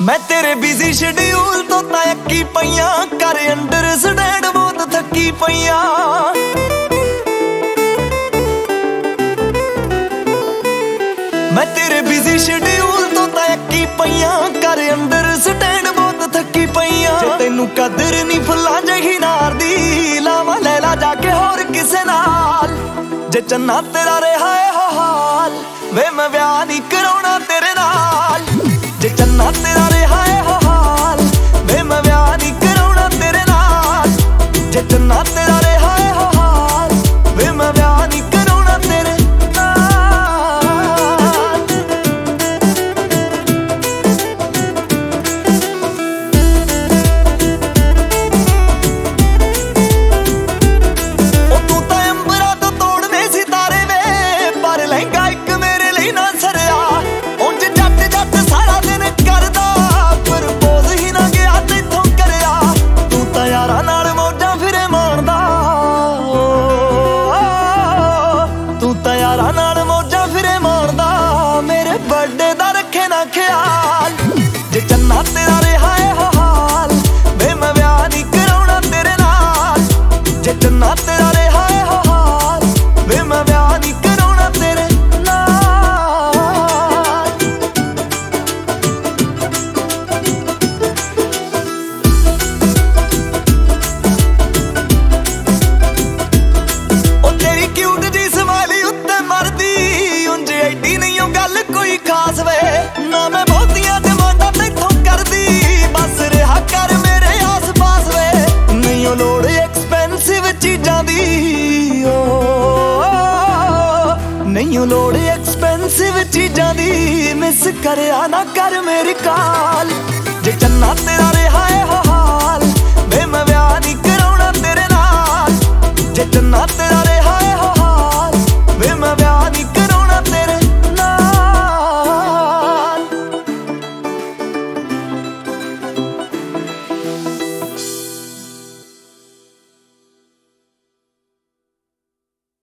मैं तेरे busy schedule तो तयकी पईया कर अंडरस्टैंड बहुत थकी पईया। मैं तेरे बिजी शेड्यूल तो तयकी पईया कर अंडरस्टैंड बहुत थकी पईया। जे तैनू कदर नहीं फुल्लां जही नार दी लावां लैला जाके होर किसे नाल। जे चन्ना तेरा रहा है हाल वे मैं ब्याह नहीं कराउणा तेरे नाल। जे चन्ना तेरा रहा है हाल वे मैं ब्याह नहीं कराउणा तेरे नाल। जे चन्ना तेरा रहा है हाल वे मैं ब्याह नहीं कराउणा तेरे नाल। ओ तू तां अंबरां तों तोड़ने सितारे वे पर लहंगा इक मेरे लिए ना सरिया। उंज जट जट सारा दिन करदा प्रपोज ही ना गया तैथों करिया। तू तां यारां नाल मौजां फिरे माणदा। तू तां यारां नाल मौजां फिरे माणदा मेरे बर्थडे दा रखे ना ख्याल। जे चन्ना तेरा रहा है हाल वे मैं ब्याह नहीं कराउणा तेरे नाल। जे चन्ना तेरा रहा है हाल वे मैं ब्याह नहीं कराउणा तेरे नाल। ओ तेरी क्यूट जी स्माइली उत्ते मरदी उंज एडी नहीं ओ गल कोई खास वे। ना मैं बहुतियां डिमांडां तैथों करदी बस रहा कर मेरे आस पास वे। नहीं ओ लोड़ एक्सपेंसिव चीजां दी ओ नहीं ओ लोड़ एक्सपेंसिव चीजां दी मिस करया ना कर मेरी कॉल। जे चन्ना तेरा रहा है हाल वे मैं ब्याह नहीं